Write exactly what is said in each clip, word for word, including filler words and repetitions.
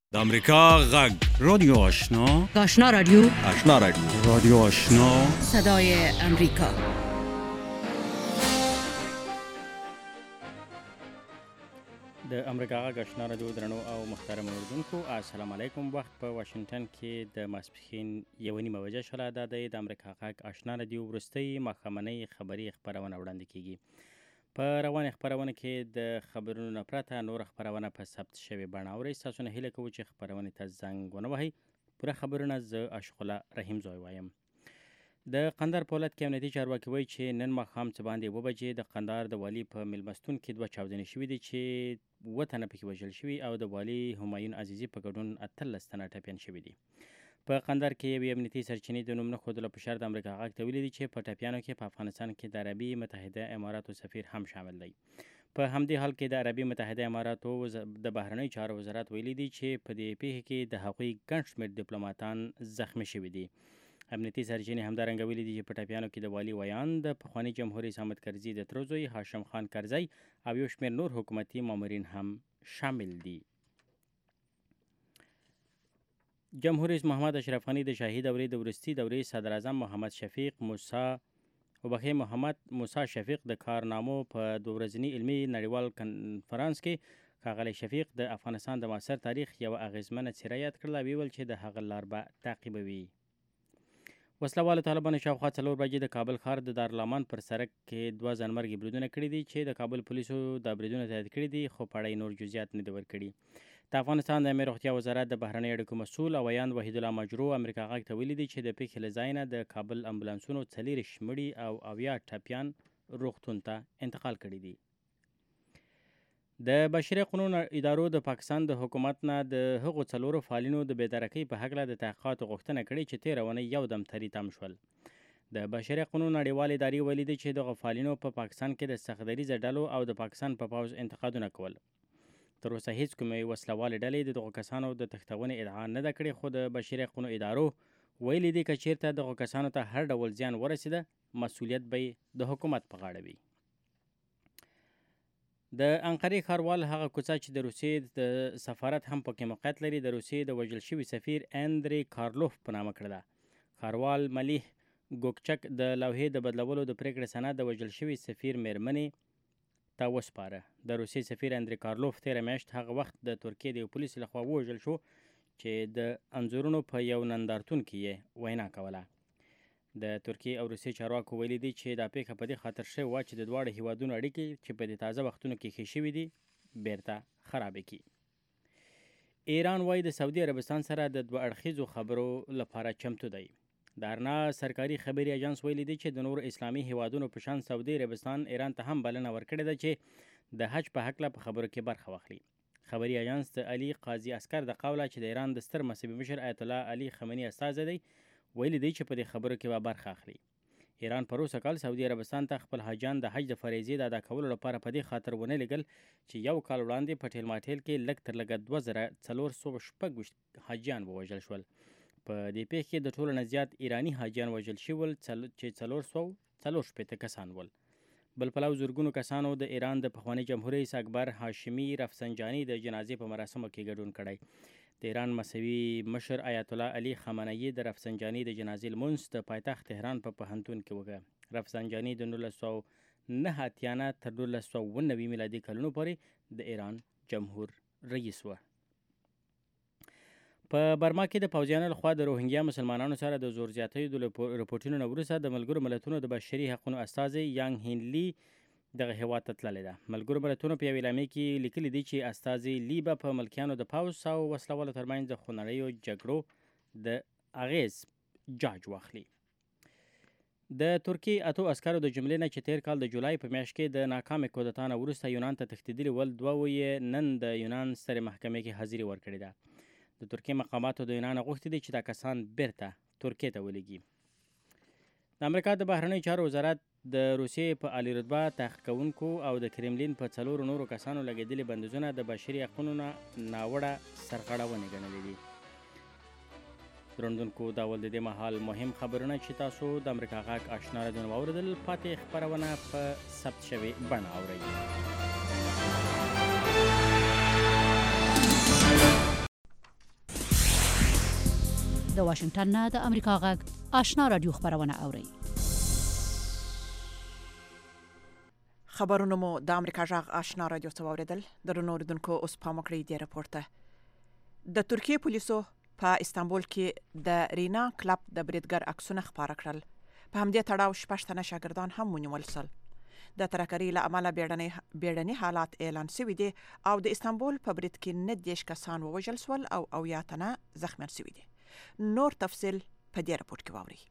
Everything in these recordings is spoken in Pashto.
د امریکا غږ رادیو آشنا آشنا رادیو آشنا رادیو رادیو آشنا صدای امریکا. د امریکا غږ آشنا رادیو درنو او محترم اوریدونکو السلام علیکم. وخت په واشنگټن کې د ماسپښین یوه نیمه بجه شوله. دا د امریکا غږ آشنا رادیو وروستۍ ماښامنۍ خبري خپرونه وړاندې کیږي. په روانې خپرونه کې د خبرونو نه پرته نور خپرونه په ثبت شوې بڼه اورئ. ستاسو نه هیله کوو چې خپرونې ته زنګ ونه وهئ. پوره خبرونه زه عاشق الله رحیم زوی وایم. د قندهار په ولایت کې امنیتي چارواکي وایي چې نن ماښام څه باندې اوه بجې د قندهار د والي په میلمستون کې دوه چاودنې شوي دي چې اووه تنه پکې وژل شوي او د والي همایون عزیزي په ګډون اتلس تنه ټپیان شوي دي. په قندهار کې یوې امنیتي سرچینې د نوم نه ښودلو په شرط د امریکا غږ ته ویلي دي چې په ټپیانو کې په افغانستان کې د عربي متحده اماراتو سفیر هم شامل دی. په همدې حال کې د عربي متحده اماراتو د بهرنیو چارو وزارت ویلي دی چې په دې پیښه کې د هغوی ګڼ شمېر ډیپلوماتان زخمي شوي دي. امنیتي سرچینې همدارنګه ویلي دي چې په ټپیانو کې د والي ویان د پخواني جمهور رئیس حامد کرزي د تره زوی هاشم خان کرزی او یو شمېر نور حکومتي مامورین هم شامل دي. جمهور رئیس محمد اشرف غني د شاهي دورې د وروستي دورې صدر اعظم محمد شفیق موسی وبخښئ محمد موسی شفیق د کارنامو په دوه ورځني علمي نړیوال کنفرانس کې ښاغلی شفیق د افغانستان د معاصر تاریخ یوه اغیزمنه څیره یاد کړله او ویل چې د هغه لار به تعقیبوي. وسلهوالو طالبانو شاوخوا څلور بجې د کابل ښار د دارالامان پر سړک کې دوه ځانمرګي بریدونه کړي دي چې د کابل پولیسو دا بریدونه تایید کړي دي، خو په اړه نور جزئیات نه دي ورکړي. د افغانستان د امنیت روغتیا وزارت د بهرنیو اړیکو مسؤل او ویاند وحید الله مجرو امریکا غږ ته ویلي دي چې د پیښې له ځای نه د کابل امبولانسونو څلېرویشت مړي او اویا ټپیان روغتون ته انتقال کړي دي. د بشري قانون ادارو د پاکستان د حکومت نه د هغو څلورو فعالینو د بېدرکۍ په هکله د تحقیقاتو غوښتنه کړې چې تېره اونۍ یو دم تری تم شول. د بشري قانون نړیوال ادارې ویلي دي چې دغو فعالینو په پاکستان کې د سختدریځه ډلو او د پاکستان په پوځ انتقادونه کول. تر اوسه هیڅ کومې وسلوالې ډلې د دغو کسانو د تښتونې ادعا نه ده کړې، خو د بشري حقونو ادارو ویلي دي که چیرته دغو کسانو ته هر ډول زیان ورسېده مسؤلیت به یې د حکومت په غاړه وي. د انقرې ښاروال هغه کوڅه چې د روسیې د سفارت هم پکې موقعیت لري د روسیې د وژل شوي سفیر اندری کارلوف په نامه کړه. ښاروال ملیح ګوکچک د لوحې د بدلولو د پرېکړې سند د وژل شوي سفیر میرمنې ته وسپاره. د روسیې سفیر اندری کارلوف تېره میاشت هغه وخت د ترکیې د یو پولیس لخوا ووژل شو چې د انځورونو په یو نندارتون کې یې وینا کوله. د ترکیې او روسیې چارواکو ویلي دي چې دا پیښه په دې خاطر شوې وه چې د دواړو هیوادونو اړیکې چې په دې تازه وختونو کې ښې شوي دي بیرته خرابې کړي. ایران وایي د سعودي عربستان سره د دوه اړخیزو خبرو لپاره چمتو دی. د ارنا سرکاري خبري اجانس ویلي دی چې د نورو اسلامي هیوادونو په شان سعودي عربستان ایران ته هم بلنه ورکړې ده چې د حج په هکله په خبرو کې برخه واخلي. خبري اجانس د علي قاضي عسکر د قوله چې د ایران د ستر مذهبي مشر آیت الله علي خمیني استازی دی ویلي دی چې په دې خبرو کې به برخه اخلي. ایران پر اوسه کال سعودي عربستان ته خپل حاجیان د حج د فریضې د ادا کولو لپاره په دې خاطر ونه لېږل چې یو کال وړاندې په ټیل ماټیل کې لږ تر لږه دوه زره څلور سوه شپږ ویشت حاجیان ووژل شول. په دې پیښه کې د ټولو نه زیات ایراني حاجیان وژل شول چې څلور سوه څلور شپېته کسان ول. بل پلو زرګونو کسانو د ایران د پخواني جمهور رئیس اکبر هاشمي رفسنجاني د جنازې په مراسمو کې ګډون کړی. د ایران مذهبي مشر آیت الله علي خامنه‌ای د رفسنجاني د جنازې لمونځ د پایتخت تهران په پوهنتون کې وکړ. رفسنجاني د نولس سوه نه اتیا نه تر نولس سوه اوه نوي میلادي کلونو پورې د ایران جمهور رئیس و. په برما کې د پوځیانو لخوا د روهینګیا مسلمانانو سره د زور زیاتیو د رپورټونو نه وروسته د ملګرو ملتونو د بشري حقونو استازی یانګ هینلي دغه هیواد ته تللې ده. ملګرو ملتونو په یوې اعلامیه کې لیکلي دي چې استازی لی به په ملکیانو د پوځ او وسلوالو ترمنځ د خونړیو جګړو د اغیز جاج واخلي. د ترکیې اتو عسکرو د جملې نه چې تیر کال د جولای په میاشت کې د ناکامې کودتا نه وروسته یونان ته تښتېدلي ول دوه یې نن د یونان سترې محکمې کې حاضري ورکړې ده. د ترکیې مقاماتو د یونان غوښتي دي چې دا کسان بیرته ترکیې ته ولیږي. د امریکا د بهرنیو چارو وزارت د روسیې په عالی رتبه تحقیق کوونکو او د کرملین په څلورو نورو کسانو لګېدلي بندیزونه د بشري حقونو نه ناوړه سرغړونې ګڼلي دي. درنوونکو دا ول د دې مهال مهم خبرونه چې تاسو د امریکا غږ آشنا رادیو واوریدل، پاتې خپرونه په ثبت شوې بڼه اورئ. د واشنگټن نه د امریکا غږ آشنا رادیو خبرونه اوري. خبرونه مو د امریکا غږ آشنا رادیو څخه اوریدل. درنو اوریدونکو اوس پام وکړئ د راپورته. د ترکیه پولیسو په استانبول کې د رینا کلب د بریدګر عکسونه خپاره کړل. په همدې تړاو شپږ تنه شاګردان هم ونیول شول. د ترکري له امله بیړني حالات اعلان شوي دي او د استانبول په برید کې نه دیش کسان ووژل شول او اویا تنه زخمیان شوي دي. نور تفصیل په دې راپور کې واورئ.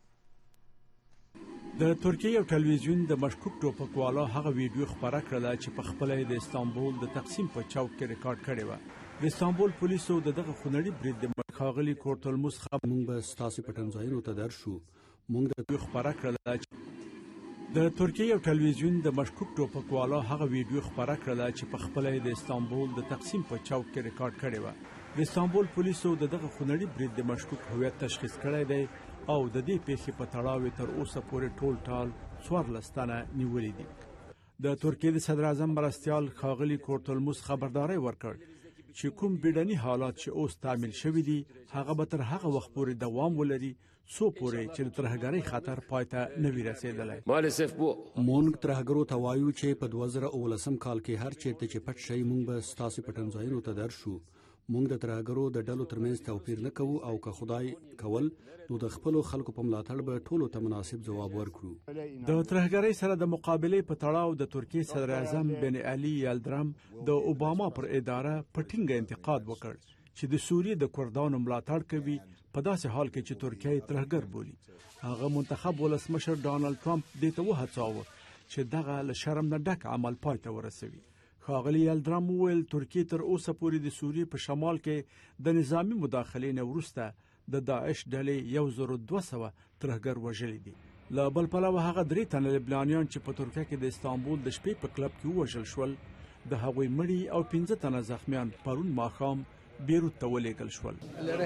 د ترکیه یو ټلویزیون د مشکوک ټوپکوالو هغه ویډیو خپاره کړله چې په خپله د استانبول د تقسیم په چوک کې ریکارډ کړې وه. د استانبول پولیسو د دغه خونړي برید د ښاغلي کورتلموس خبر موږ به ستاسو په ټنځایونو ته درشو. موږ د خپاره کړله د ترکیه یو ټلویزیون د مشکوک ټوپکوالو هغه ویډیو خپاره کړله چې په خپله د استانبول د تقسیم په چوک کې ریکارډ کړې وه. د استانبول پولیسو د دغه خونړي برید د مشکوک هویت تشخیص کړی دی او د دې پیښې په تړاو تر اوسه پورې ټول ټال څوارلس تنه نیولي دي. د ترکیه د صدر اعظم مرستیال ښاغلي کورتلموس خبرداری ورکړ چې کوم بیړني حالات چې اوس تعمیل شوي دي هغه به تر هغه وخت پورې دوام ولري څو پورې چې د ترهګرۍ خطر پای ته نه وي رسېدلی. مونږ ترهګرو ته وایو چې په دوه زره اوولسم کال کې هر چیرته چې پټ شئ موږ به ستاسو په ټنځایونو ته درشو. موږ د ترهګرو د ډلو ترمنځ توپیر نه کوو او که خدای کول نو د خپلو خلکو په ملاتړ به ټولو ته مناسب ځواب ورکړو. د ترهګرۍ سره د مقابلې په تړاو د ترکیې صدر اعظم بن علي یلدرم د اوباما پر اداره په ټینګه انتقاد وکړ چې د سوریې د کردانو ملاتړ کوي په داسې حال کې چې ترکیه ترهګر بولي. هغه منتخب ولسمشر ډانلډ ټرمپ دې ته وهڅاوه چې دغه له شرم نه ډک عمل پای ته ورسوي. ښاغلي یلدرم وویل ترکیه تر اوسه پورې د سوریې په شمال کې د نظامی مداخلې نه وروسته د داعش ډلې یو زر دوه سوه ترهګر وژلي دي. له بل پلوه هغه درې تنه لبنانیان چې په ترکیه کې د استانبول د شپې په کلب کې ووژل شول د هغوی مړي او پنځه تنه زخمیان پرون ماښام بیروت ته ولېږل شول.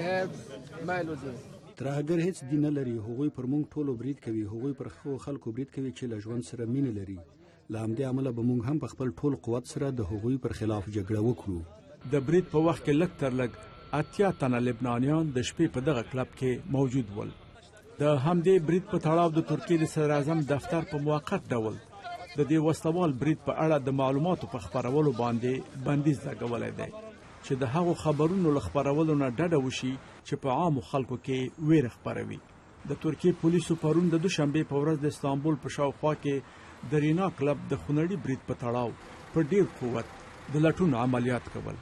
ترهګر هیڅ دین نه لري. هغوی پر موږ ټولو برید کوي. هغوی پر خلکو برید کوي چې له ژوند سره مینه لري. له همدې امله به موږ هم په خپل ټول قوت سره د هغوی پر خلاف جګړه وکړو. د برید په وخت کې لږ تر لږ اتیا تنه لبنانیان د شپې په دغه کلب کې موجود ول. د همدې برید په تړاو د ترکیې د صدر اعظم دفتر په موقت ډول د دې وسلوال برید په اړه د معلوماتو په خپرولو باندې بندیز لګولی دی چې د هغو خبرونو له خپرولو نه ډډه وشي چې په عامو خلکو کې ویره خپروي. د ترکیې پولیسو پرون د دوشنبې په ورځ د استانبول په شاوخوا کې د رینا کلب د خونړي برید په تړاو په ډیر قوت د لټون عملیات کول.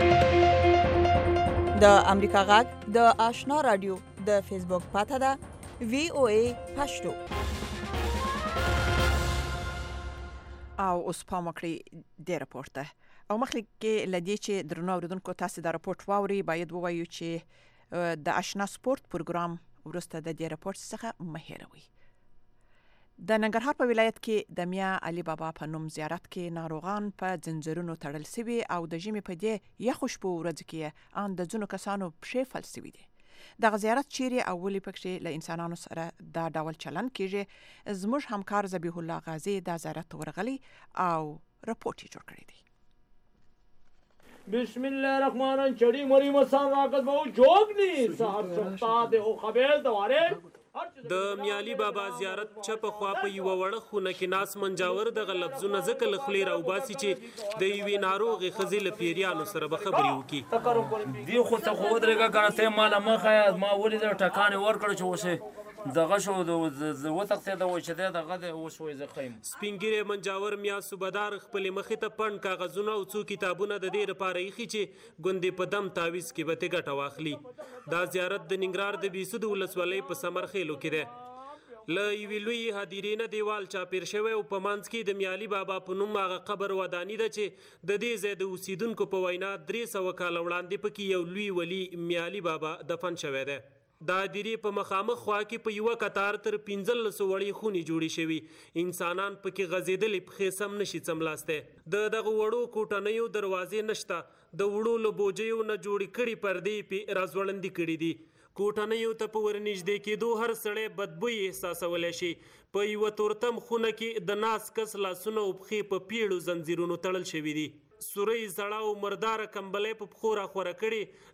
د امریکا غږ د آشنا رادیو د فیسبوک پاته ده وی او ای پښتو. او اوس پام وکړئ د راپورته. او مخکې کې لدی چې درنو اوریدونکو تاسو دا راپورټ واوري باید ووایو چې د آشنا سپورت پروګرام ورسته د دې راپورټ څخه مهیروي. د ننګرهار په ولایت کې د میا علي بابا په نوم زیارت کې ناروغان په ځنځیرونو تړل شوي او د ژمي په دې یخو شپو ورځ کې ان د ځینو کسانو پښې فلج شوي دي. دغه زیارت چیرې او ولې پکې له انسانانو سره دا ډول چلن کیږي؟ زموږ همکار ذبیح الله غازی دا زیارت ورغلی او راپورټ جوړ کړی دی. بسم الله الرحمن الرحیم. چڑی مری مسان راکت بہو جوگنی سہر چختا دے او خبیل دوارے د میالي بابا زیارت چپ خوا په یو وړه خونه کې ناس منجاور د لفظونه ذکر لخلی را وباسي چې د یوې ناروغې ښځې له پیریانو سره به خبرې وکړي. دی خو ته خو ودرېږه کنه ته ماله مخه ما ولید ټکانې ورکړه چې اوسې دغه شو د وتښتېده و چې دی دغه دی اوس وایي زه ښیم. سپین ږیری منجاور میا صوبهدار خپلې مخې ته پڼ کاغذونه او څو کتابونه د دې لپاره ایښي چې ګوندې په دم تعویض کې به ترې ګټه واخلي. دا زیارت د ننګرهار د بېسود ولسوالۍ په سمرخیلو کې دی. له یوې لویې هدیرې نه دیوال چاپېر شوی او په منځ کې د میالي بابا په نوم هغه قبر وداني ده چې د دې ځای د اوسیدونکو په وینا درې سوه کاله وړاندې پکې یو لوی ولي میالي بابا دفن شوی دی. د هدیرې په مخامخ خوا کې په یوه کتار تر پنځلسو وړې خونې جوړې شوي. انسانان پکې غځېدلې پښې سم نشي څملاستی. د دغه وړو کوټنیو دروازې نشته. د وړو له بوجیو نه جوړې کړي پردې پې راځوړندې کړي دي. کوټنیو ته په ورنږدې کېدو هر سړی بدبوی احساسولی شي. په یوه تورتم خونه کې د ناس کس لاسونه او پښې په پیړو زنځیرونو تړل شوي دي. سورۍ زړه او مرداره کمبلۍ په پښو راخوره کړي.